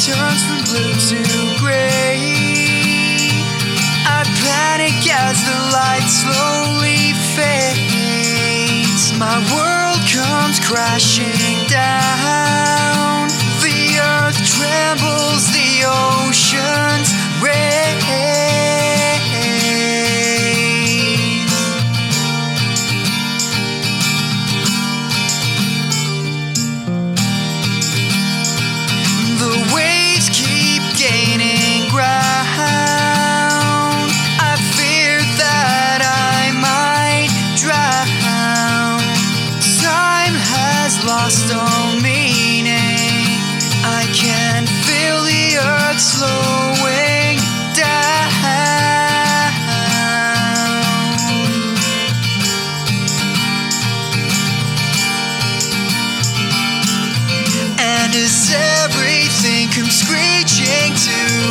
turns from blue to gray. I panic as the light slowly fades. My world comes crashing down. The earth trembles, the oceans raise. The waves keep gaining ground. I fear that I might drown. Time has lost all meaning. I can feel the earth slowing down. And as everything comes screeching to